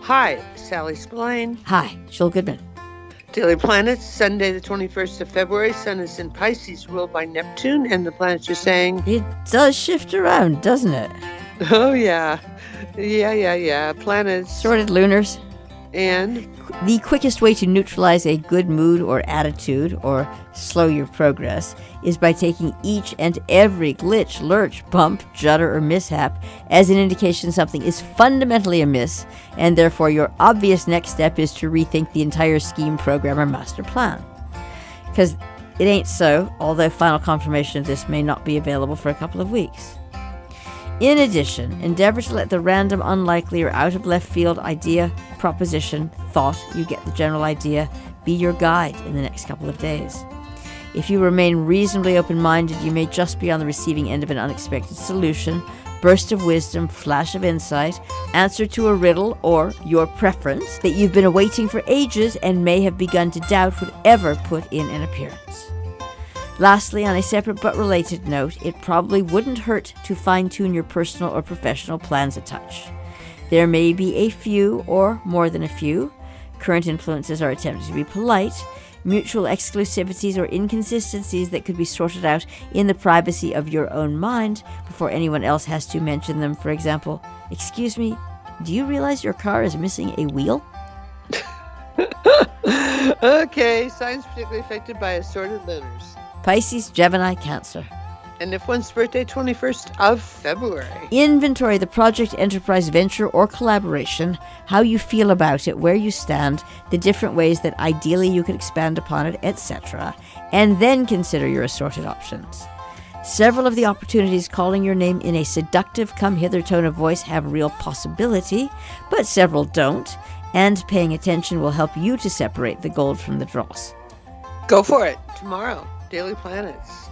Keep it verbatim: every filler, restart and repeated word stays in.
Hi, Sally Spillane. Hi, Jill Goodman. Daily Planets, Sunday the twenty-first of February. Sun is in Pisces, ruled by Neptune, and the planets are saying... It does shift around, doesn't it? Oh, yeah. Yeah, yeah, yeah. Planets... Sorted lunars. And... The quickest way to neutralize a good mood or attitude, or slow your progress, is by taking each and every glitch, lurch, bump, judder, or mishap as an indication something is fundamentally amiss, and therefore your obvious next step is to rethink the entire scheme, program, or master plan. Because it ain't so, although final confirmation of this may not be available for a couple of weeks. In addition, endeavor to let the random, unlikely, or out-of-left-field idea, proposition, thought, you get the general idea, be your guide in the next couple of days. If you remain reasonably open-minded, you may just be on the receiving end of an unexpected solution, burst of wisdom, flash of insight, answer to a riddle, or your preference that you've been awaiting for ages and may have begun to doubt would ever put in an appearance. Lastly, on a separate but related note, it probably wouldn't hurt to fine-tune your personal or professional plans a touch. There may be a few, or more than a few, current influences are attempting to be polite, mutual exclusivities or inconsistencies that could be sorted out in the privacy of your own mind before anyone else has to mention them. For example, excuse me, do you realize your car is missing a wheel? Okay, signs particularly affected by assorted lunars. Pisces, Gemini, Cancer. And if one's birthday, twenty-first of February. Inventory the project, enterprise, venture, or collaboration, how you feel about it, where you stand, the different ways that ideally you could expand upon it, et cetera, and then consider your assorted options. Several of the opportunities calling your name in a seductive come-hither tone of voice have real possibility, but several don't, and paying attention will help you to separate the gold from the dross. Go for it tomorrow. Daily Planets.